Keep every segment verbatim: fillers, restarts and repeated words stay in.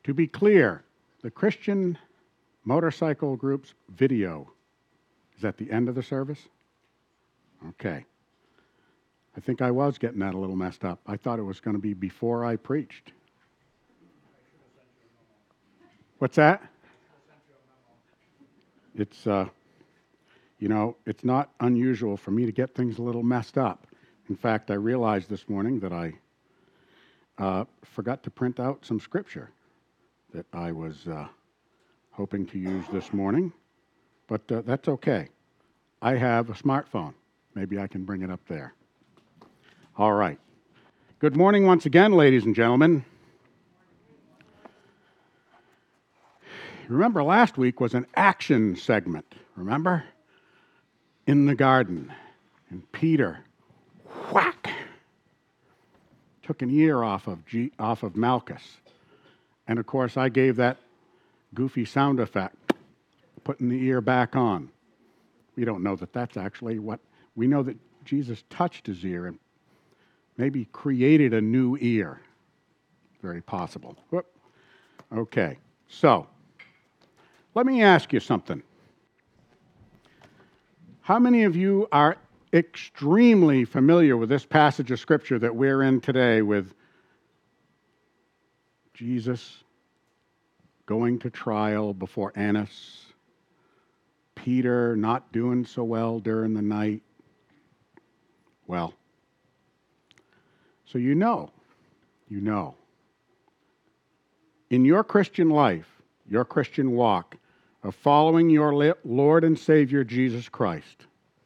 To be clear, the Christian Motorcycle Group's video is at the end of the service? Okay. I think I was getting that a little messed up. I thought it was going to be before I preached. What's that? It's, uh, you know, it's not unusual for me to get things a little messed up. In fact, I realized this morning that I uh, forgot to print out some scripture that I was uh, hoping to use this morning, but uh, that's okay. I have a smartphone. Maybe I can bring it up there. All right. Good morning once again, ladies and gentlemen. Remember, last week was an action segment, remember? In the garden. And Peter, whack, took an ear off of G, off of Malchus. And of course, I gave that goofy sound effect, putting the ear back on. We don't know that that's actually what, we know that Jesus touched his ear and maybe created a new ear. Very possible. Whoop. Okay, so let me ask you something. How many of you are extremely familiar with this passage of Scripture that we're in today with Jesus going to trial before Annas, Peter not doing so well during the night? Well, so you know, you know. In your Christian life, your Christian walk of following your Lord and Savior Jesus Christ,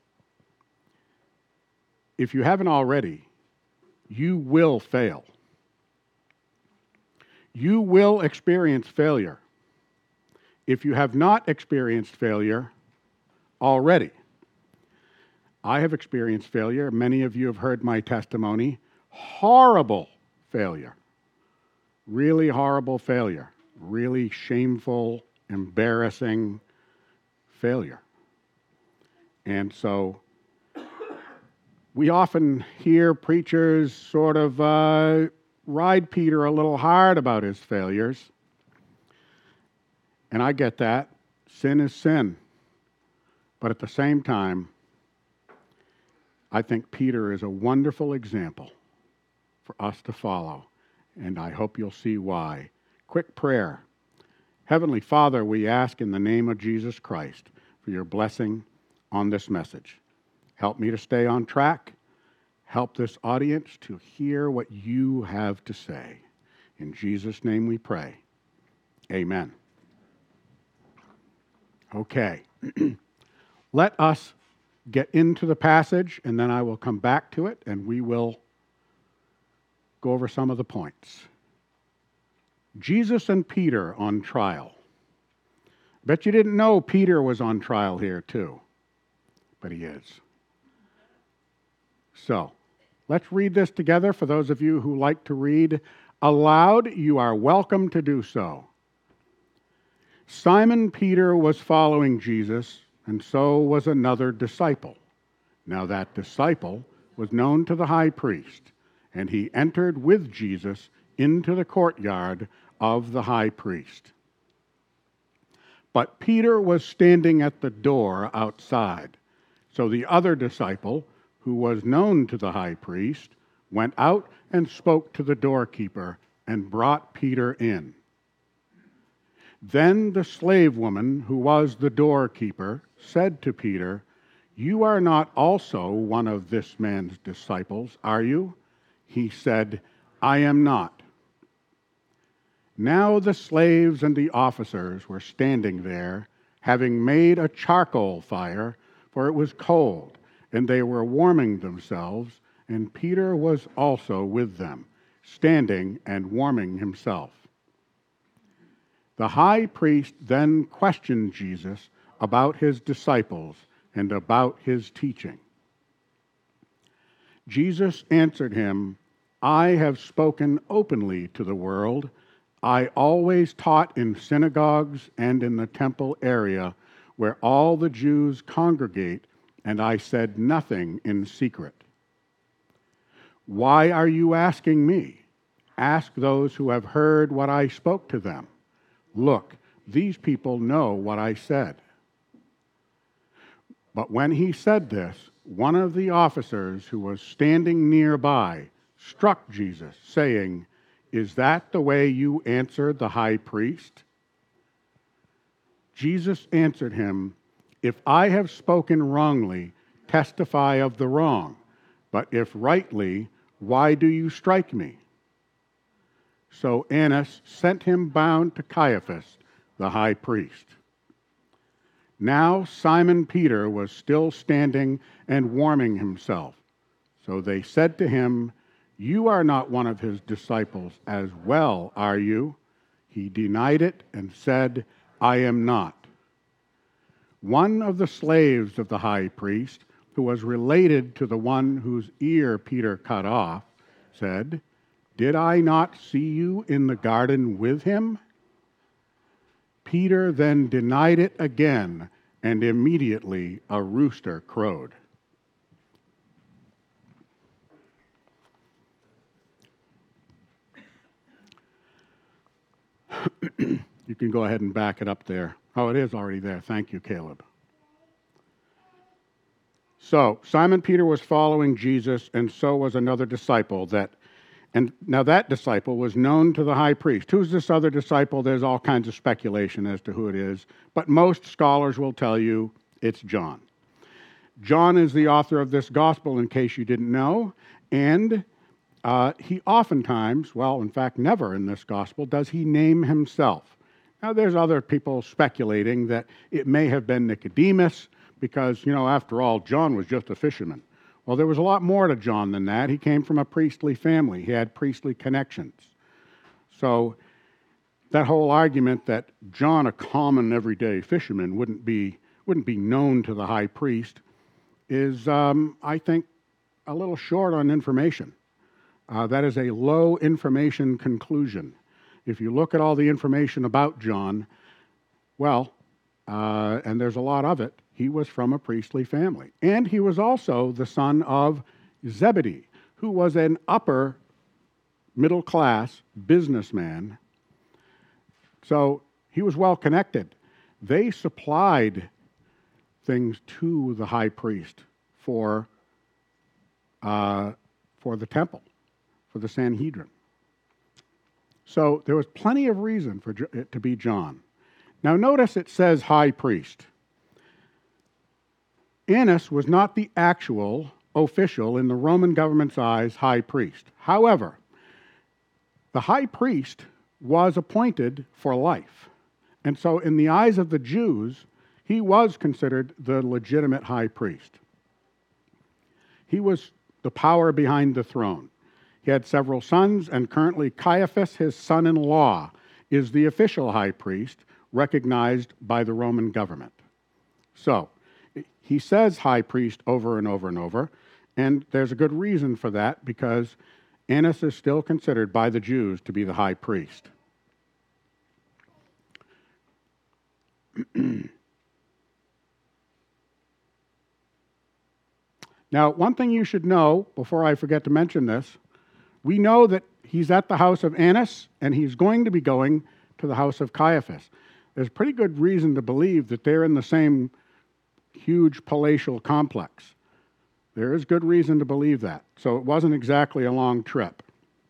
if you haven't already, you will fail. You will experience failure. If you have not experienced failure already, I have experienced failure. Many of you have heard my testimony. Horrible failure. Really horrible failure. Really shameful, embarrassing failure. And so we often hear preachers sort of uh, ride Peter a little hard about his failures. And I get that. Sin is sin. But at the same time, I think Peter is a wonderful example for us to follow. And I hope you'll see why. Quick prayer. Heavenly Father, we ask in the name of Jesus Christ for your blessing on this message. Help me to stay on track. Help this audience to hear what you have to say. In Jesus' name we pray. Amen. Okay. Let us get into the passage, and then I will come back to it, and we will go over some of the points. Jesus and Peter on trial. Bet you didn't know Peter was on trial here too, but he is. So, let's read this together. For those of you who like to read aloud, you are welcome to do so. Simon Peter was following Jesus, and so was another disciple. Now that disciple was known to the high priest, and he entered with Jesus into the courtyard of the high priest. But Peter was standing at the door outside. So the other disciple, who was known to the high priest, went out and spoke to the doorkeeper and brought Peter in. Then the slave woman, who was the doorkeeper, said to Peter, "You are not also one of this man's disciples, are you?" He said, "I am not." Now the slaves and the officers were standing there, having made a charcoal fire, for it was cold, and they were warming themselves, and Peter was also with them, standing and warming himself. The high priest then questioned Jesus about his disciples and about his teaching. Jesus answered him, "I have spoken openly to the world. I always taught in synagogues and in the temple area where all the Jews congregate, and I said nothing in secret. Why are you asking me? Ask those who have heard what I spoke to them. Look, these people know what I said." But when he said this, one of the officers who was standing nearby struck Jesus, saying, "Is that the way you answered the high priest?" Jesus answered him, "If I have spoken wrongly, testify of the wrong. But if rightly, why do you strike me?" So Annas sent him bound to Caiaphas, the high priest. Now Simon Peter was still standing and warming himself. So they said to him, "You are not one of his disciples as well, are you?" He denied it and said, "I am not." One of the slaves of the high priest, who was related to the one whose ear Peter cut off, said, "Did I not see you in the garden with him?" Peter then denied it again, and immediately a rooster crowed. You can go ahead and back it up there. Oh, it is already there. Thank you, Caleb. So, Simon Peter was following Jesus, and so was another disciple that And now that disciple was known to the high priest. Who's this other disciple? There's all kinds of speculation as to who it is, but most scholars will tell you it's John. John is the author of this gospel, in case you didn't know, and uh, he oftentimes, well, in fact, never in this gospel, does he name himself. Now, there's other people speculating that it may have been Nicodemus, because, you know, after all, John was just a fisherman. Well, there was a lot more to John than that. He came from a priestly family. He had priestly connections. So that whole argument that John, a common everyday fisherman, wouldn't be wouldn't be known to the high priest is, um, I think, a little short on information. Uh, that is a low information conclusion. If you look at all the information about John, well, uh, and there's a lot of it, he was from a priestly family. And he was also the son of Zebedee, who was an upper middle class businessman. So he was well connected. They supplied things to the high priest for, uh, for the temple, for the Sanhedrin. So there was plenty of reason for it to be John. Now notice it says high priest. Annas was not the actual official in the Roman government's eyes high priest. However, the high priest was appointed for life. And so in the eyes of the Jews, he was considered the legitimate high priest. He was the power behind the throne. He had several sons, and currently Caiaphas, his son-in-law, is the official high priest recognized by the Roman government. So, he says high priest over and over and over, and there's a good reason for that, because Annas is still considered by the Jews to be the high priest. Now, one thing you should know, before I forget to mention this, we know that he's at the house of Annas, and he's going to be going to the house of Caiaphas. There's pretty good reason to believe that they're in the same huge palatial complex. There is good reason to believe that. So it wasn't exactly a long trip.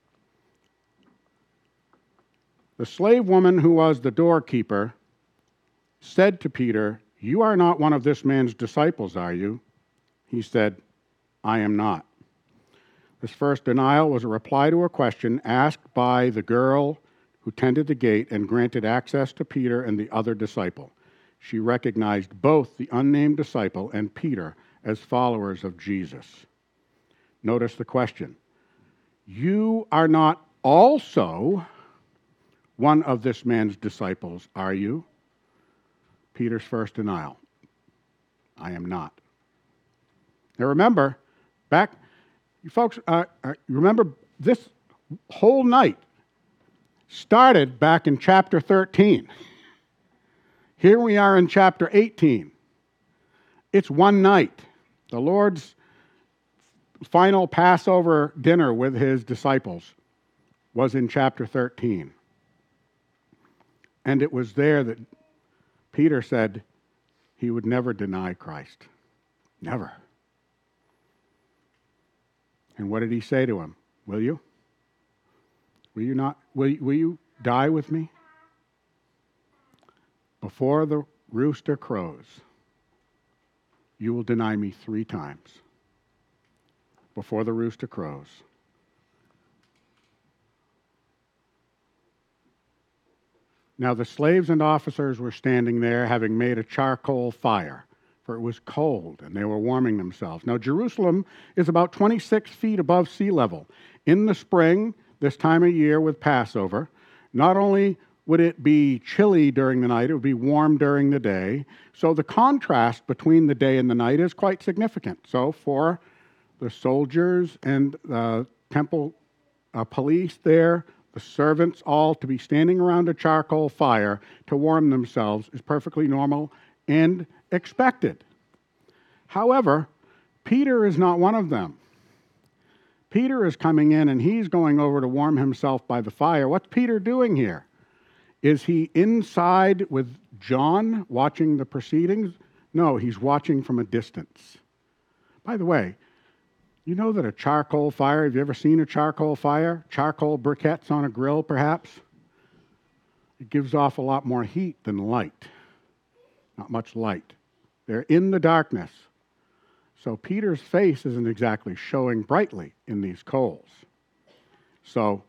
The slave woman who was the doorkeeper said to Peter, "You are not one of this man's disciples, are you?" He said, "I am not." This first denial was a reply to a question asked by the girl who tended the gate and granted access to Peter and the other disciple. She recognized both the unnamed disciple and Peter as followers of Jesus. Notice the question. "You are not also one of this man's disciples, are you?" Peter's first denial. "I am not." Now remember, back, you folks, uh, uh, remember this whole night started back in chapter thirteen. Here we are in chapter eighteen. It's one night. The Lord's final Passover dinner with his disciples was in chapter thirteen. And it was there that Peter said he would never deny Christ. Never. And what did he say to him? Will you? Will you not? Will, will you die with me? Before the rooster crows, you will deny me three times. Before the rooster crows. Now the slaves and officers were standing there, having made a charcoal fire, for it was cold, and they were warming themselves. Now Jerusalem is about twenty-six feet above sea level. In the spring, this time of year with Passover, not only would it be chilly during the night, it would be warm during the day. So the contrast between the day and the night is quite significant. So for the soldiers and uh, temple uh, police there, the servants all to be standing around a charcoal fire to warm themselves is perfectly normal and expected. However, Peter is not one of them. Peter is coming in and he's going over to warm himself by the fire. What's Peter doing here? Is he inside with John watching the proceedings? No, he's watching from a distance. By the way, you know that a charcoal fire, have you ever seen a charcoal fire? Charcoal briquettes on a grill, perhaps? It gives off a lot more heat than light. Not much light. They're in the darkness. So Peter's face isn't exactly showing brightly in these coals. So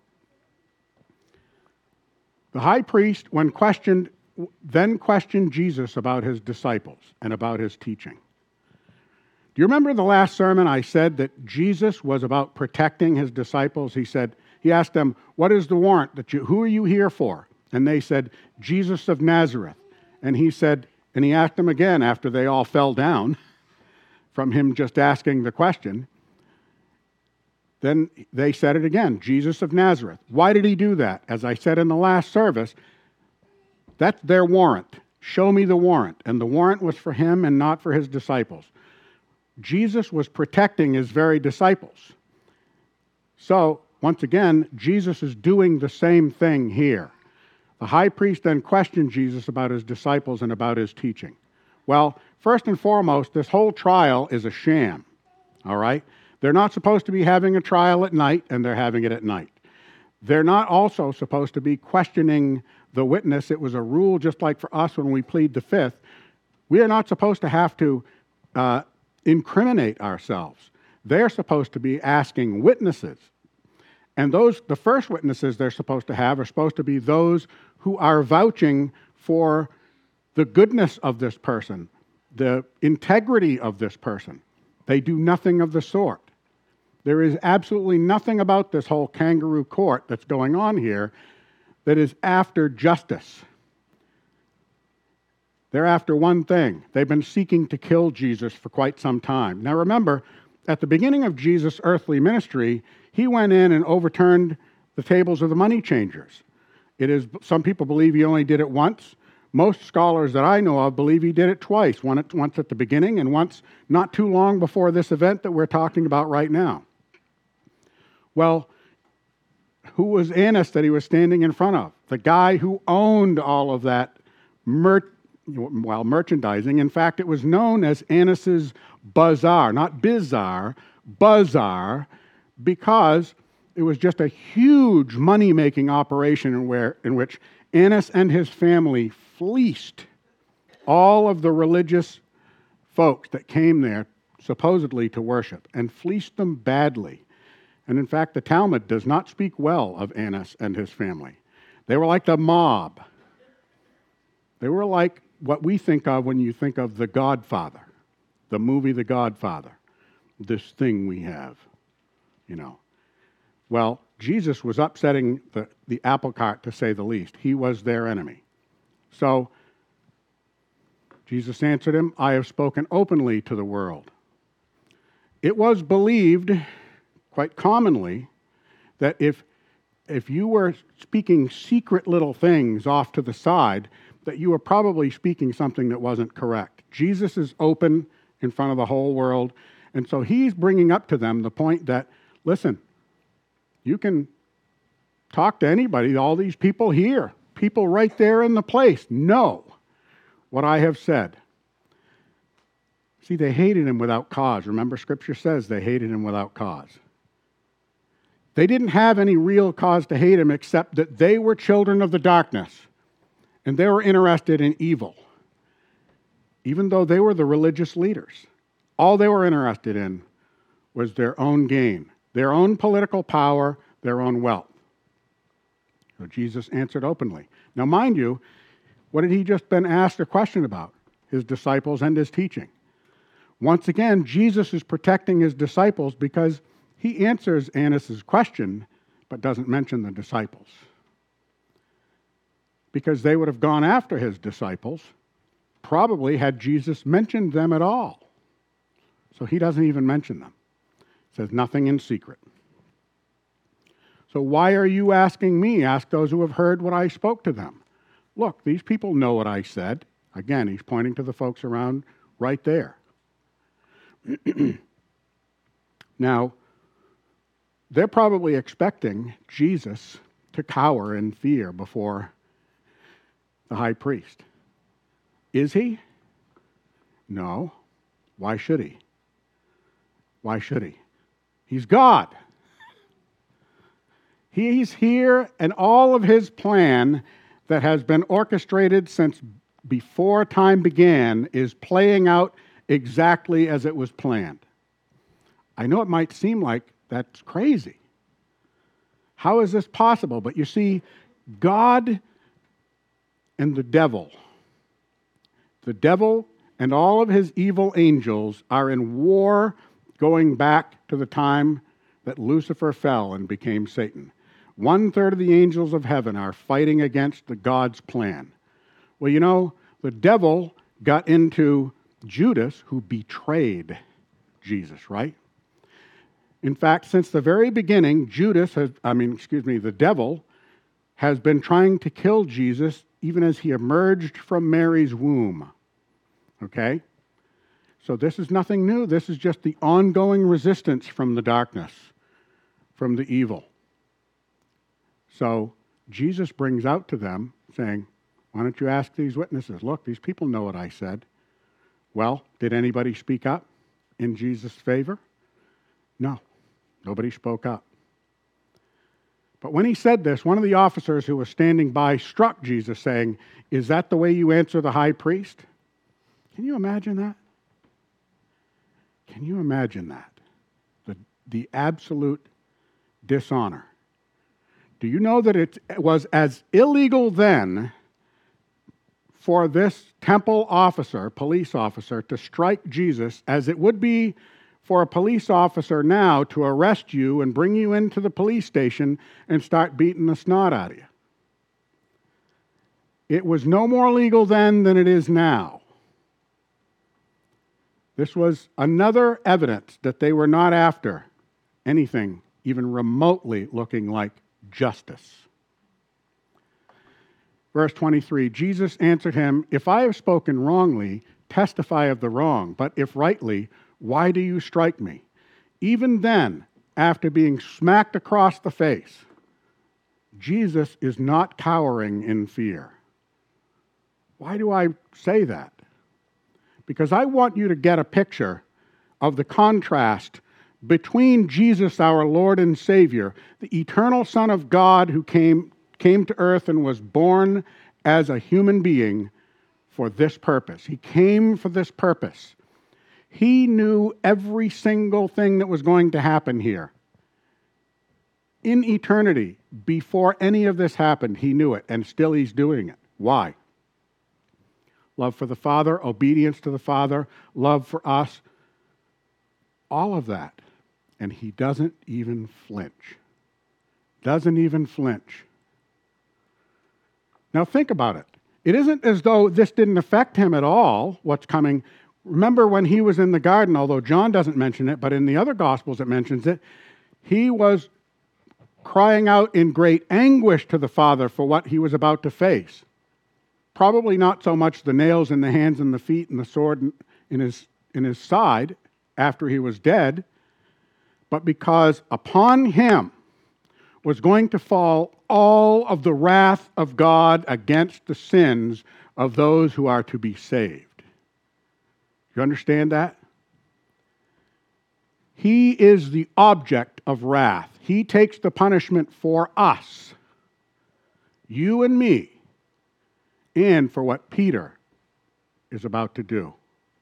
the high priest, when questioned, then questioned Jesus about his disciples and about his teaching. Do you remember the last sermon I said that Jesus was about protecting his disciples? He said, he asked them, what is the warrant that you, who are you here for? And they said, Jesus of Nazareth. And he said, and he asked them again after they all fell down from him just asking the question. Then they said it again, Jesus of Nazareth. Why did he do that? As I said in the last service, that's their warrant. Show me the warrant. And the warrant was for him and not for his disciples. Jesus was protecting his very disciples. So, once again, Jesus is doing the same thing here. The high priest then questioned Jesus about his disciples and about his teaching. Well, first and foremost, this whole trial is a sham, all right? They're not supposed to be having a trial at night, and they're having it at night. They're not also supposed to be questioning the witness. It was a rule just like for us when we plead the fifth. We are not supposed to have to uh, incriminate ourselves. They're supposed to be asking witnesses. And those, the first witnesses they're supposed to have are supposed to be those who are vouching for the goodness of this person, the integrity of this person. They do nothing of the sort. There is absolutely nothing about this whole kangaroo court that's going on here that is after justice. They're after one thing. They've been seeking to kill Jesus for quite some time. Now remember, at the beginning of Jesus' earthly ministry, he went in and overturned the tables of the money changers. It is, some people believe he only did it once. Most scholars that I know of believe he did it twice, one at, once at the beginning and once not too long before this event that we're talking about right now. Well, who was Annas that he was standing in front of? The guy who owned all of that mer- well, merchandising. In fact, it was known as Annas's Bazaar, not Bizarre, Bazaar, because it was just a huge money-making operation in, where, in which Annas and his family fleeced all of the religious folks that came there supposedly to worship and fleeced them badly. And in fact, the Talmud does not speak well of Annas and his family. They were like the mob. They were like what we think of when you think of The Godfather, the movie The Godfather, this thing we have, you know. Well, Jesus was upsetting the, the apple cart, to say the least. He was their enemy. So, Jesus answered him, I have spoken openly to the world. It was believed, quite commonly, that if, if you were speaking secret little things off to the side, that you were probably speaking something that wasn't correct. Jesus is open in front of the whole world, and so he's bringing up to them the point that, listen, you can talk to anybody, all these people here. people right there in the place know what I have said. See, they hated him without cause. Remember, Scripture says they hated him without cause. They didn't have any real cause to hate him except that they were children of the darkness and they were interested in evil. Even though they were the religious leaders, all they were interested in was their own gain, their own political power, their own wealth. So Jesus answered openly. Now, mind you, what had he just been asked a question about? His disciples and his teaching. Once again, Jesus is protecting his disciples because he answers Annas' question, but doesn't mention the disciples. Because they would have gone after his disciples, probably had Jesus mentioned them at all. So he doesn't even mention them. He says nothing in secret. So why are you asking me? Ask those who have heard what I spoke to them. Look, these people know what I said. Again, he's pointing to the folks around right there. Now, they're probably expecting Jesus to cower in fear before the high priest. Is he? No. Why should he? Why should he? He's God. He's here, and all of his plan that has been orchestrated since before time began is playing out exactly as it was planned. I know it might seem like that's crazy. How is this possible? But you see, God and the devil, the devil and all of his evil angels are in war going back to the time that Lucifer fell and became Satan. One third of the angels of heaven are fighting against the God's plan. Well, you know, the devil got into Judas, who betrayed Jesus, right? In fact, since the very beginning, Judas has, I mean, excuse me, the devil has been trying to kill Jesus even as he emerged from Mary's womb. Okay? So this is nothing new. This is just the ongoing resistance from the darkness, from the evil. So Jesus brings out to them, saying, why don't you ask these witnesses? Look, these people know what I said. Well, did anybody speak up in Jesus' favor? No, nobody spoke up. But when he said this, one of the officers who was standing by struck Jesus, saying, is that the way you answer the high priest? Can you imagine that? Can you imagine that? The, the absolute dishonor. Do you know that it was as illegal then for this temple officer, police officer, to strike Jesus as it would be for a police officer now to arrest you and bring you into the police station and start beating the snot out of you? It was no more legal then than it is now. This was another evidence that they were not after anything even remotely looking like justice. Verse twenty-three, Jesus answered him, if I have spoken wrongly, testify of the wrong, but if rightly, why do you strike me? Even then, after being smacked across the face, Jesus is not cowering in fear. Why do I say that? Because I want you to get a picture of the contrast between Jesus, our Lord and Savior, the eternal Son of God who came, came to earth and was born as a human being for this purpose. He came for this purpose. He knew every single thing that was going to happen here. In eternity, before any of this happened, he knew it, and still he's doing it. Why? Love for the Father, obedience to the Father, love for us, all of that. And he doesn't even flinch. Doesn't even flinch. Now think about it. It isn't as though this didn't affect him at all, what's coming. Remember when he was in the garden, although John doesn't mention it, but in the other Gospels it mentions it, he was crying out in great anguish to the Father for what he was about to face. Probably not so much the nails in the hands and the feet and the sword in his, in his side after he was dead, but because upon him was going to fall all of the wrath of God against the sins of those who are to be saved. You understand that? He is the object of wrath. He takes the punishment for us, you and me, and for what Peter is about to do.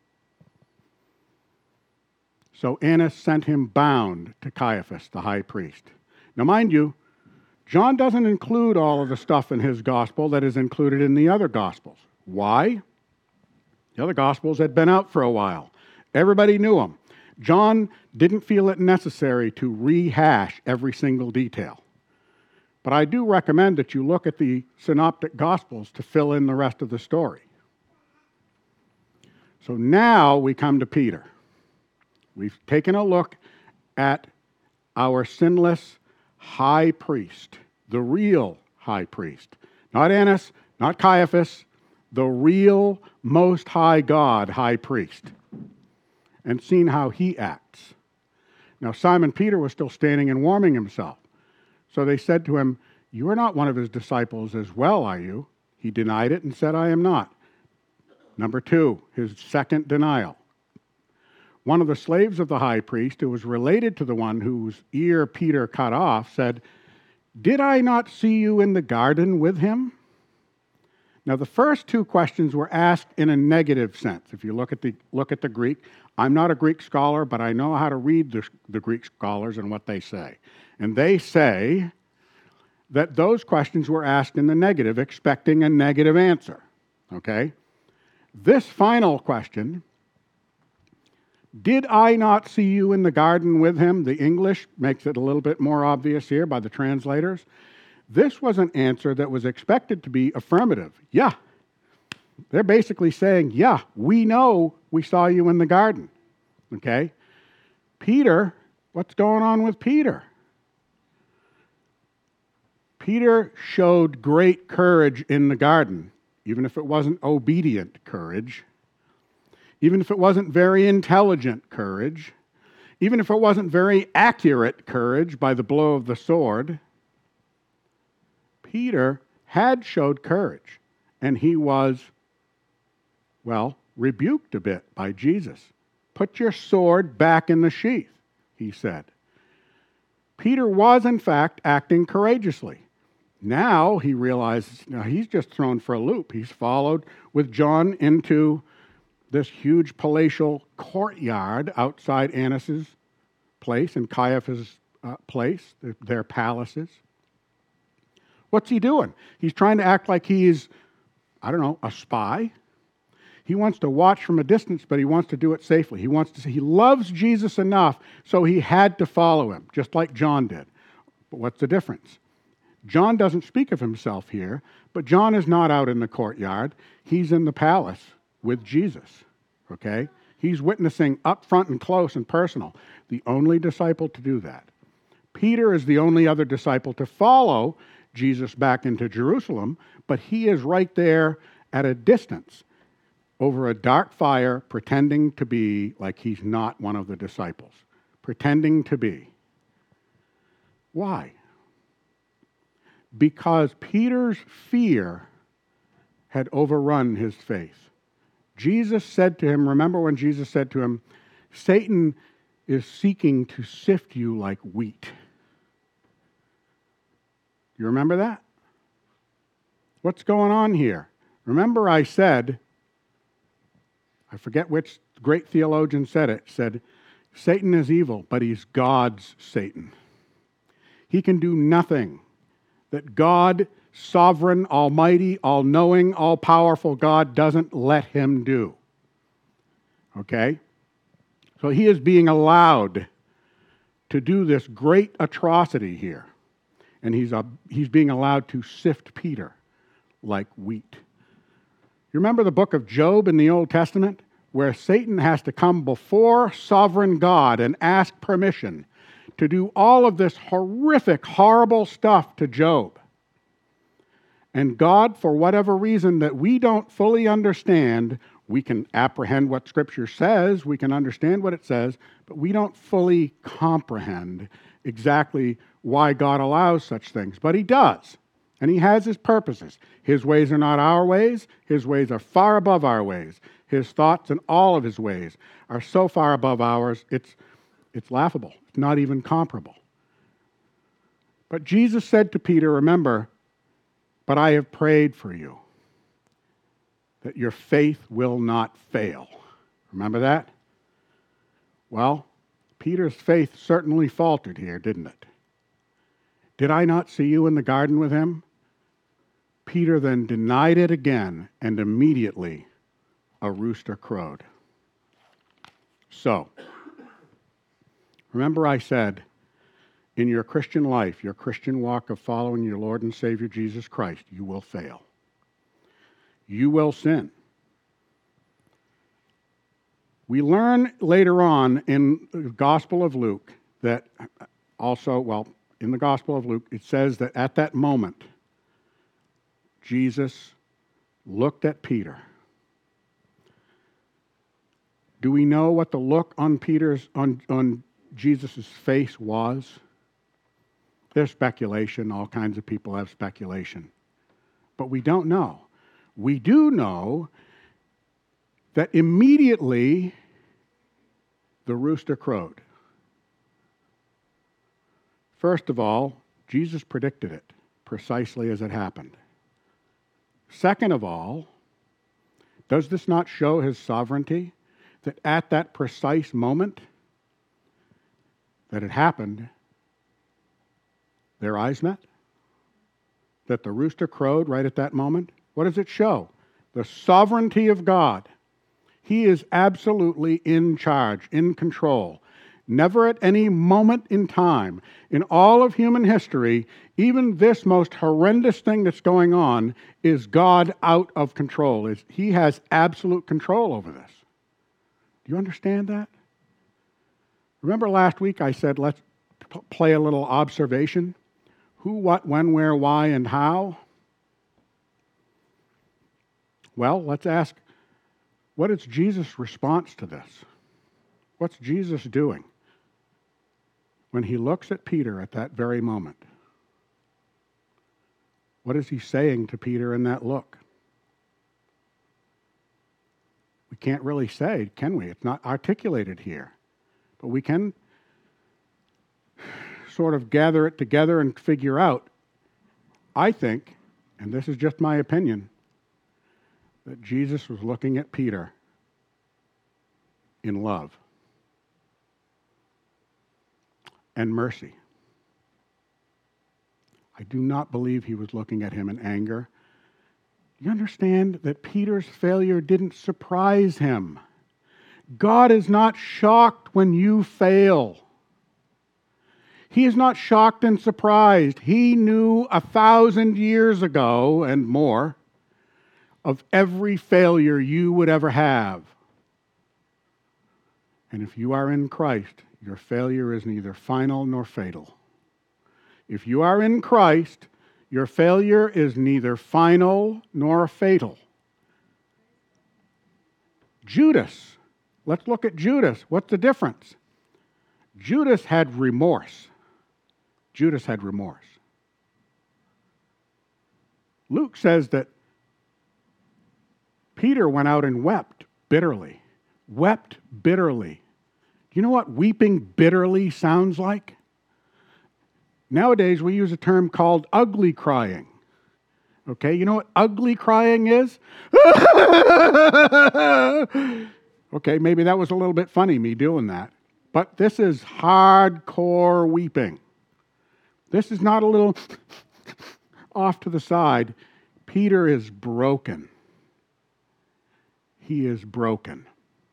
So Annas sent him bound to Caiaphas, the high priest. Now, mind you, John doesn't include all of the stuff in his gospel that is included in the other gospels. Why? The other gospels had been out for a while. Everybody knew them. John didn't feel it necessary to rehash every single detail. But I do recommend that you look at the synoptic gospels to fill in the rest of the story. So now we come to Peter. We've taken a look at our sinless high priest, the real high priest. Not Annas, not Caiaphas, the real most high God high priest. And seen how he acts. Now Simon Peter was still standing and warming himself. So they said to him, "You are not one of his disciples as well, are you?" He denied it and said, "I am not." Number two, his second denial. One of the slaves of the high priest, who was related to the one whose ear Peter cut off, said, "Did I not see you in the garden with him?" Now, the first two questions were asked in a negative sense. If you look at the look at the Greek, I'm not a Greek scholar, but I know how to read the, the Greek scholars and what they say. And they say that those questions were asked in the negative, expecting a negative answer. Okay? This final question, "Did I not see you in the garden with him?" The English makes it a little bit more obvious here by the translators. This was an answer that was expected to be affirmative. Yeah. They're basically saying, yeah, we know we saw you in the garden. Okay? Peter, what's going on with Peter? Peter showed great courage in the garden, even if it wasn't obedient courage, even if it wasn't very intelligent courage, even if it wasn't very accurate courage by the blow of the sword. Peter had showed courage, and he was, well, rebuked a bit by Jesus. "Put your sword back in the sheath," he said. Peter was, in fact, acting courageously. Now he realizes, now he's just thrown for a loop. He's followed with John into this huge palatial courtyard outside Annas' place and Caiaphas' uh, place, their, their palaces. What's he doing? He's trying to act like he's, I don't know, a spy. He wants to watch from a distance, but he wants to do it safely. He wants to. He loves Jesus enough, so he had to follow him, just like John did. But what's the difference? John doesn't speak of himself here, but John is not out in the courtyard. He's in the palace with Jesus, okay? He's witnessing up front and close and personal. The only disciple to do that. Peter is the only other disciple to follow Jesus back into Jerusalem, but he is right there at a distance over a dark fire, pretending to be like he's not one of the disciples. Pretending to be. Why? Because Peter's fear had overrun his faith. Jesus said to him, remember when Jesus said to him, "Satan is seeking to sift you like wheat." You remember that? What's going on here? Remember I said, I forget which great theologian said it, said, Satan is evil, but he's God's Satan. He can do nothing that God, sovereign, almighty, all-knowing, all-powerful God doesn't let him do. Okay? So he is being allowed to do this great atrocity here. And he's, a, he's being allowed to sift Peter like wheat. You remember the book of Job in the Old Testament, where Satan has to come before sovereign God and ask permission to do all of this horrific, horrible stuff to Job. And God, for whatever reason that we don't fully understand, we can apprehend what Scripture says, we can understand what it says, but we don't fully comprehend exactly why God allows such things, but he does. And he has his purposes. His ways are not our ways. His ways are far above our ways. His thoughts and all of his ways are so far above ours, it's, it's laughable. It's not even comparable. But Jesus said to Peter, remember, but I have prayed for you, that your faith will not fail. Remember that? Well, Peter's faith certainly faltered here, didn't it? Did I not see you in the garden with him? Peter then denied it again, and immediately a rooster crowed. So, remember I said, in your Christian life, your Christian walk of following your Lord and Savior Jesus Christ, you will fail. You will sin. We learn later on in the Gospel of Luke that also, well, in the Gospel of Luke, it says that at that moment, Jesus looked at Peter. Do we know what the look on Peter's on, on Jesus' face was? There's speculation. All kinds of people have speculation. But we don't know. We do know that immediately the rooster crowed. First of all, Jesus predicted it precisely as it happened. Second of all, does this not show his sovereignty? That at that precise moment that it happened, their eyes met? That the rooster crowed right at that moment? What does it show? The sovereignty of God. He is absolutely in charge, in control. Never at any moment in time, in all of human history, even this most horrendous thing that's going on, is God out of control. Is He has absolute control over this. Do you understand that? Remember last week I said, let's p- play a little observation. Who, what, when, where, why, and how? Well, let's ask, what is Jesus' response to this? What's Jesus doing when he looks at Peter at that very moment? What is he saying to Peter in that look? We can't really say, can we? It's not articulated here. But we can sort of gather it together and figure out, I think, and this is just my opinion, that Jesus was looking at Peter in love and mercy. I do not believe he was looking at him in anger. You understand that Peter's failure didn't surprise him. God is not shocked when you fail. He is not shocked and surprised. He knew a thousand years ago and more of every failure you would ever have. And if you are in Christ, your failure is neither final nor fatal. If you are in Christ, your failure is neither final nor fatal. Judas. Let's look at Judas. What's the difference? Judas had remorse. Judas had remorse. Luke says that Peter went out and wept bitterly. Wept bitterly. Do you know what weeping bitterly sounds like? Nowadays, we use a term called ugly crying. Okay, you know what ugly crying is? Okay, maybe that was a little bit funny, me doing that. But this is hardcore weeping. This is not a little off to the side. Peter is broken. He is broken.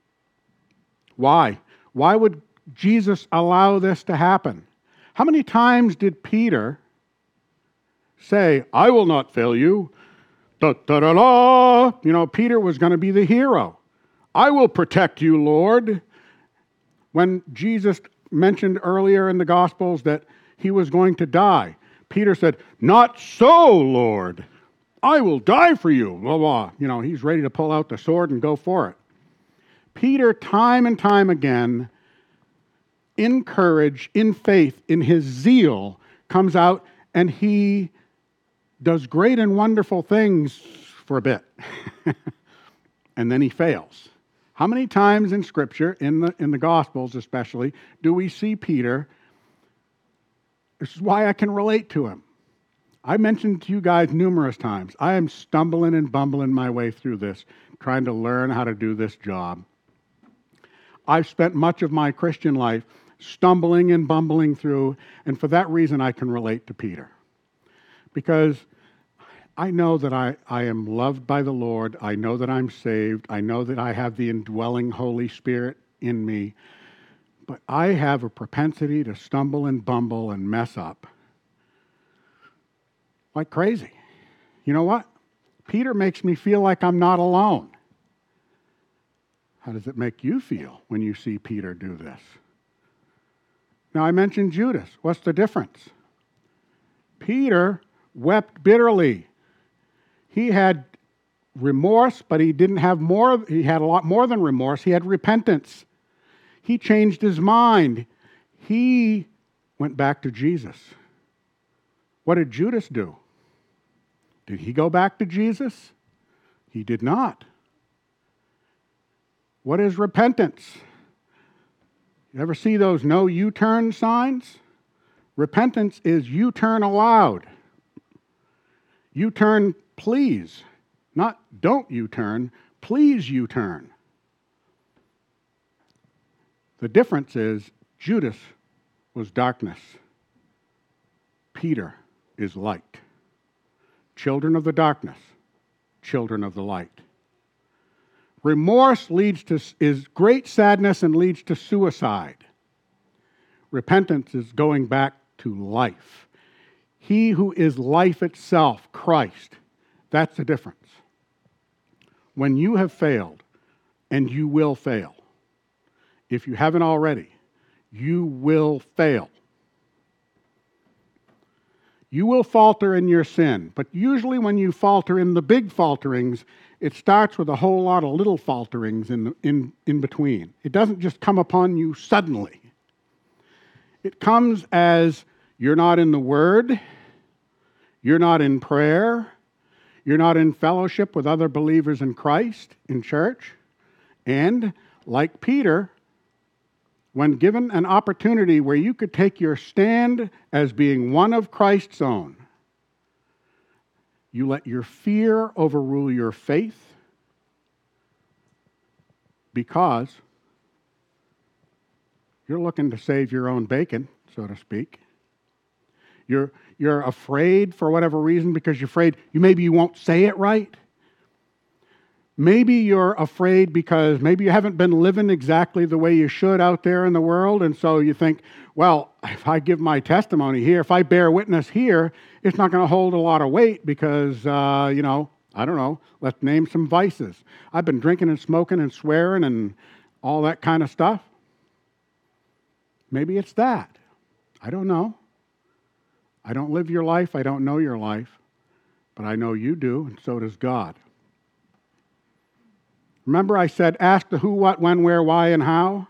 Why? Why would Jesus allow this to happen? How many times did Peter say, I will not fail you? Da, da, da, da. You know, Peter was going to be the hero. I will protect you, Lord. When Jesus mentioned earlier in the Gospels that he was going to die, Peter said, not so, Lord. I will die for you. Blah, blah. You know, he's ready to pull out the sword and go for it. Peter, time and time again, in courage, in faith, in his zeal, comes out and he does great and wonderful things for a bit. And then he fails. How many times in Scripture, in the, in the Gospels especially, do we see Peter? This is why I can relate to him. I mentioned to you guys numerous times, I am stumbling and bumbling my way through this, trying to learn how to do this job. I've spent much of my Christian life stumbling and bumbling through, and for that reason I can relate to Peter. Because I know that I, I am loved by the Lord. I know that I'm saved. I know that I have the indwelling Holy Spirit in me. But I have a propensity to stumble and bumble and mess up like crazy. You know what? Peter makes me feel like I'm not alone. How does it make you feel when you see Peter do this? Now, I mentioned Judas. What's the difference? Peter wept bitterly. He had remorse, but he didn't have more. He had a lot more than remorse. He had repentance. He changed his mind. He went back to Jesus. What did Judas do? Did he go back to Jesus? He did not. What is repentance? You ever see those no U-turn signs? Repentance is U-turn allowed. U-turn please. Not don't U-turn, please U-turn. The difference is Judas was darkness. Peter is light. Children of the darkness, children of the light. Remorse leads to is great sadness and leads to suicide. Repentance is going back to life. He who is life itself, Christ, that's the difference. When you have failed, and you will fail, if you haven't already, you will fail. You will falter in your sin, but usually when you falter in the big falterings, it starts with a whole lot of little falterings in, the, in, in between. It doesn't just come upon you suddenly. It comes as you're not in the Word, you're not in prayer, you're not in fellowship with other believers in Christ, in church, and like Peter, when given an opportunity where you could take your stand as being one of Christ's own, you let your fear overrule your faith because you're looking to save your own bacon, so to speak. You're, you're afraid for whatever reason because you're afraid you maybe you won't say it right. Maybe you're afraid because maybe you haven't been living exactly the way you should out there in the world, and so you think, well, if I give my testimony here, if I bear witness here, it's not going to hold a lot of weight because, uh, you know, I don't know, let's name some vices. I've been drinking and smoking and swearing and all that kind of stuff. Maybe it's that. I don't know. I don't live your life. I don't know your life. But I know you do, and so does God. Remember I said, ask the who, what, when, where, why, and how?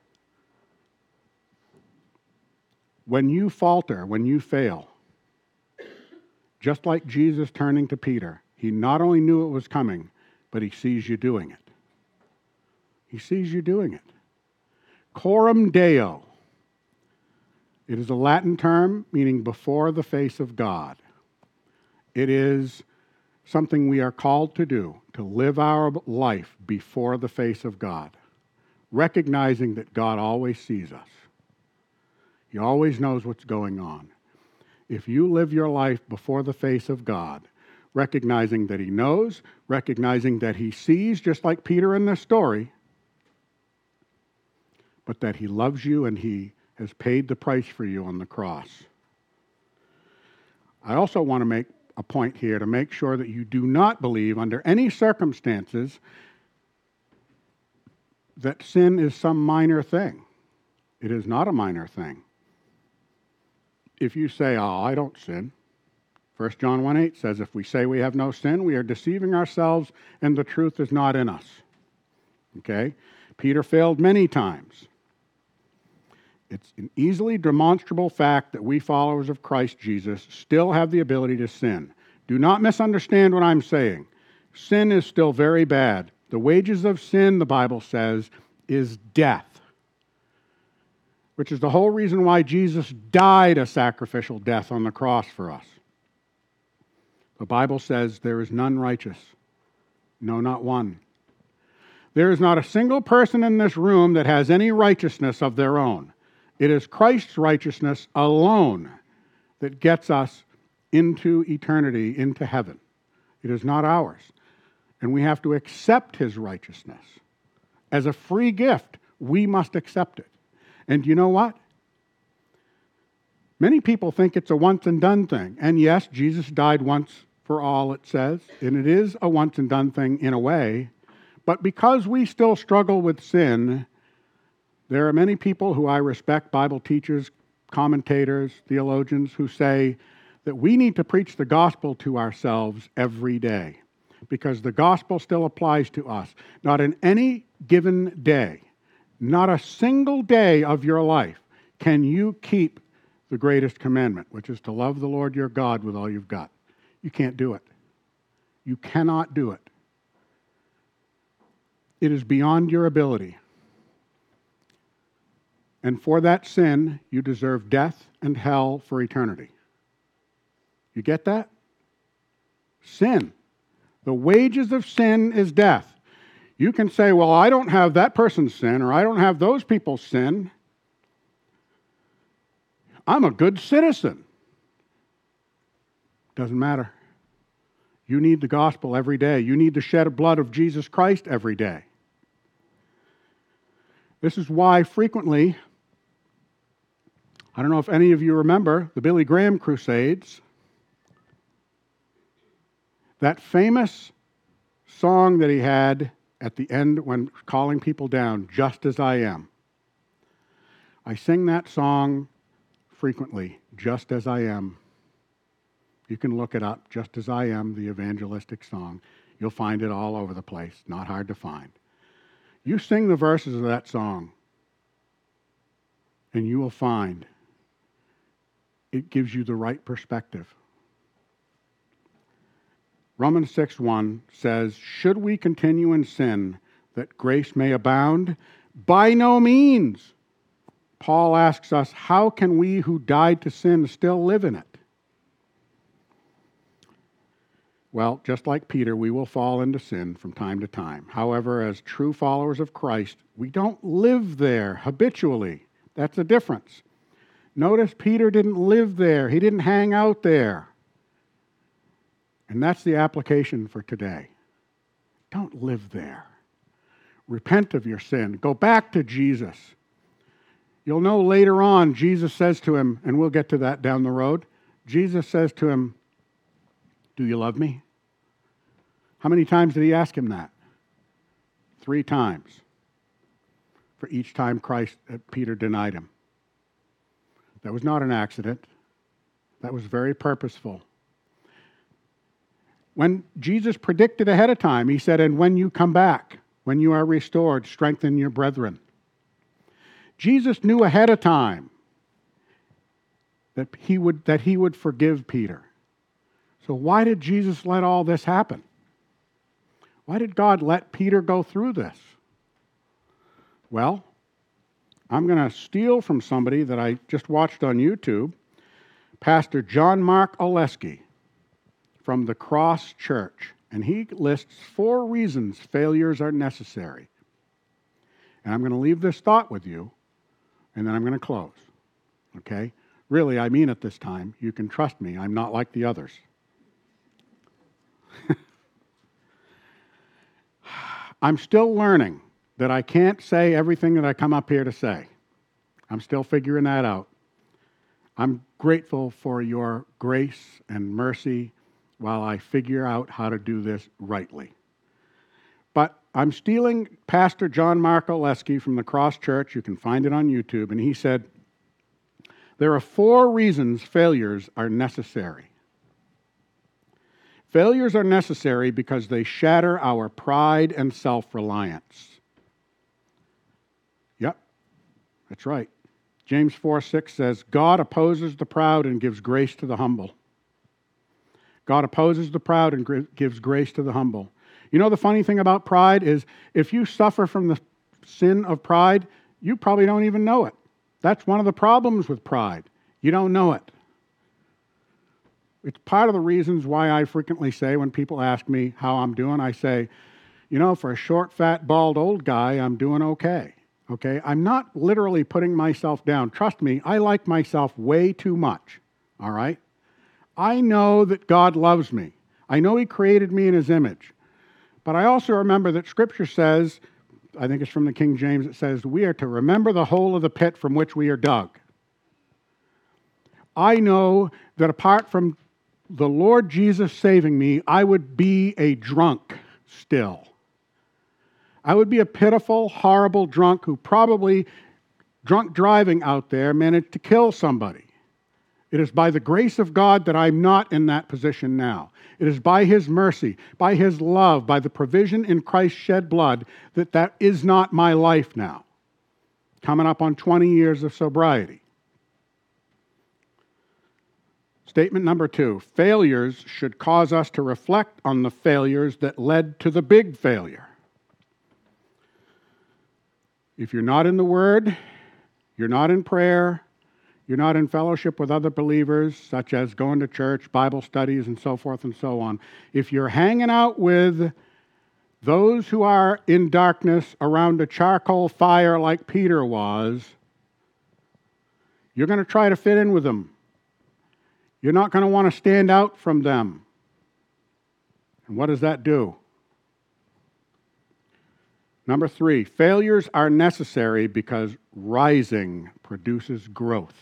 When you falter, when you fail, just like Jesus turning to Peter, he not only knew it was coming, but he sees you doing it. He sees you doing it. Coram Deo. It is a Latin term meaning before the face of God. It is something we are called to do, to live our life before the face of God, recognizing that God always sees us. He always knows what's going on. If you live your life before the face of God, recognizing that he knows, recognizing that he sees, just like Peter in this story, but that he loves you and he has paid the price for you on the cross. I also want to make a point here to make sure that you do not believe under any circumstances that sin is some minor thing. It is not a minor thing. If you say, oh, I don't sin, First John one eight says, if we say we have no sin, we are deceiving ourselves and the truth is not in us. Okay? Peter failed many times. It's an easily demonstrable fact that we followers of Christ Jesus still have the ability to sin. Do not misunderstand what I'm saying. Sin is still very bad. The wages of sin, the Bible says, is death, which is the whole reason why Jesus died a sacrificial death on the cross for us. The Bible says there is none righteous. No, not one. There is not a single person in this room that has any righteousness of their own. It is Christ's righteousness alone that gets us into eternity, into heaven. It is not ours. And we have to accept his righteousness. As a free gift, we must accept it. And you know what? Many people think it's a once and done thing. And yes, Jesus died once for all, it says. And it is a once and done thing in a way. But because we still struggle with sin, there are many people who I respect, Bible teachers, commentators, theologians, who say that we need to preach the gospel to ourselves every day, because the gospel still applies to us. Not in any given day, not a single day of your life can you keep the greatest commandment, which is to love the Lord your God with all you've got. You can't do it. You cannot do it. It is beyond your ability. And for that sin, you deserve death and hell for eternity. You get that? Sin. The wages of sin is death. You can say, well, I don't have that person's sin, or I don't have those people's sin. I'm a good citizen. Doesn't matter. You need the gospel every day. You need the shed blood of Jesus Christ every day. This is why frequently, I don't know if any of you remember the Billy Graham Crusades, that famous song that he had at the end when calling people down, Just As I Am. I sing that song frequently, Just As I Am. You can look it up, Just As I Am, the evangelistic song. You'll find it all over the place, not hard to find. You sing the verses of that song, and you will find it gives you the right perspective. Romans six one says, should we continue in sin that grace may abound? By no means. Paul asks us, how can we who died to sin still live in it? Well, just like Peter, we will fall into sin from time to time. However, as true followers of Christ, we don't live there habitually. That's the difference. Notice Peter didn't live there. He didn't hang out there. And that's the application for today. Don't live there. Repent of your sin. Go back to Jesus. You'll know later on, Jesus says to him, and we'll get to that down the road, Jesus says to him, do you love me? How many times did he ask him that? Three times. For each time Christ, uh, Peter denied him. That was not an accident. That was very purposeful. When Jesus predicted ahead of time, he said, and when you come back, when you are restored, strengthen your brethren. Jesus knew ahead of time that he would, that he would forgive Peter. So why did Jesus let all this happen? Why did God let Peter go through this? Well, I'm going to steal from somebody that I just watched on YouTube, Pastor John Mark Oleski from the Cross Church, and he lists four reasons failures are necessary. And I'm going to leave this thought with you, and then I'm going to close. Okay? Really, I mean it this time. You can trust me. I'm not like the others. I'm still learning that I can't say everything that I come up here to say. I'm still figuring that out. I'm grateful for your grace and mercy while I figure out how to do this rightly. But I'm stealing Pastor John Mark Oleski from the Cross Church. You can find it on YouTube. And he said, there are four reasons failures are necessary. Failures are necessary because they shatter our pride and self-reliance. Yep, that's right. James four six says, God opposes the proud and gives grace to the humble. God opposes the proud and gr- gives grace to the humble. You know the funny thing about pride is if you suffer from the sin of pride, you probably don't even know it. That's one of the problems with pride. You don't know it. It's part of the reasons why I frequently say when people ask me how I'm doing, I say, you know, for a short, fat, bald old guy, I'm doing okay. Okay? I'm not literally putting myself down. Trust me, I like myself way too much. All right? I know that God loves me. I know He created me in His image. But I also remember that Scripture says, I think it's from the King James, it says, we are to remember the hole of the pit from which we are dug. I know that apart from the Lord Jesus saving me, I would be a drunk still. I would be a pitiful, horrible drunk who probably, drunk driving out there, managed to kill somebody. It is by the grace of God that I'm not in that position now. It is by His mercy, by His love, by the provision in Christ's shed blood that that is not my life now. Coming up on twenty years of sobriety. Statement number two, failures should cause us to reflect on the failures that led to the big failure. If you're not in the Word, you're not in prayer, you're not in fellowship with other believers, such as going to church, Bible studies, and so forth and so on. If you're hanging out with those who are in darkness around a charcoal fire like Peter was, you're going to try to fit in with them. You're not going to want to stand out from them. And what does that do? Number three, failures are necessary because rising produces growth.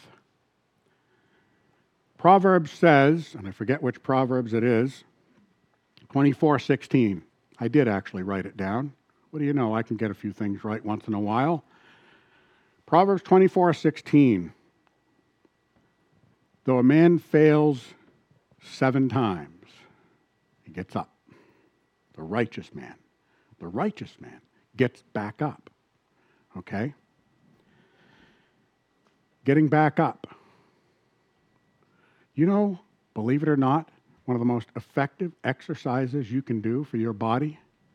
Proverbs says, and I forget which Proverbs it is, twenty-four sixteen. I did actually write it down. What do you know? I can get a few things right once in a while. Proverbs twenty-four sixteen. Though a man fails seven times, he gets up. The righteous man, the righteous man gets back up. Okay? Getting back up. You know, believe it or not, one of the most effective exercises you can do for your body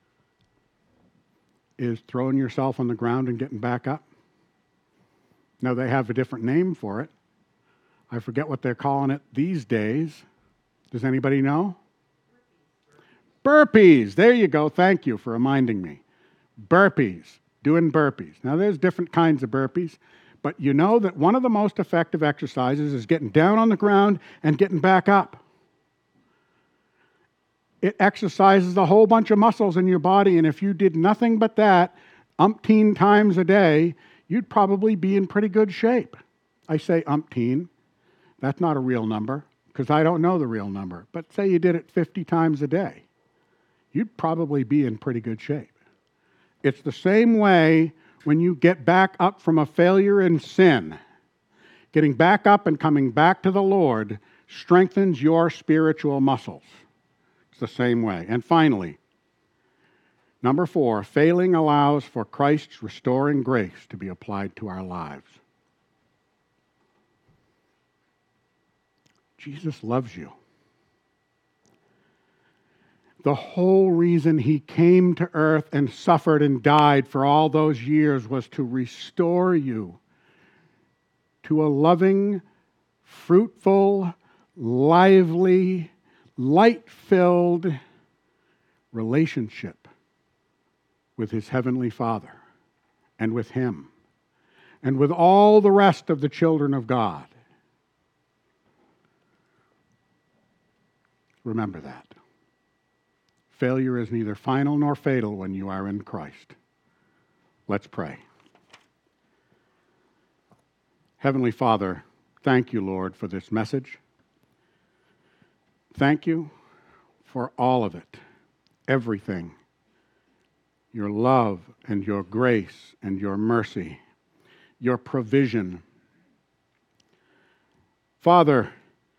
is throwing yourself on the ground and getting back up. Now, they have a different name for it. I forget what they're calling it these days. Does anybody know? Burpees. There you go. Thank you for reminding me. Burpees. Doing burpees. Now, there's different kinds of burpees, but you know that one of the most effective exercises is getting down on the ground and getting back up. It exercises a whole bunch of muscles in your body, and if you did nothing but that umpteen times a day, you'd probably be in pretty good shape. I say umpteen. That's not a real number, because I don't know the real number. But say you did it fifty times a day. You'd probably be in pretty good shape. It's the same way when you get back up from a failure in sin. Getting back up and coming back to the Lord strengthens your spiritual muscles. It's the same way. And finally, number four, failing allows for Christ's restoring grace to be applied to our lives. Jesus loves you. The whole reason He came to earth and suffered and died for all those years was to restore you to a loving, fruitful, lively, light-filled relationship with His Heavenly Father and with Him and with all the rest of the children of God. Remember that. Failure is neither final nor fatal when you are in Christ. Let's pray. Heavenly Father, thank you, Lord, for this message. Thank you for all of it, everything. Your love and your grace and your mercy, your provision. Father,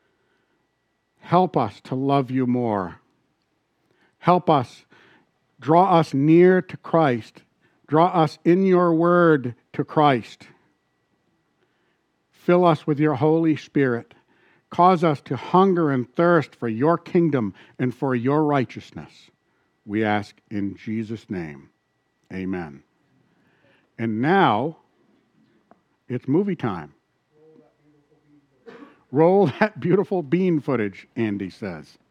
help us to love you more. Help us, draw us near to Christ. Draw us in your word to Christ. Fill us with your Holy Spirit. Cause us to hunger and thirst for your kingdom and for your righteousness. We ask in Jesus' name. Amen. And now, it's movie time. Roll that beautiful bean footage, Andy says.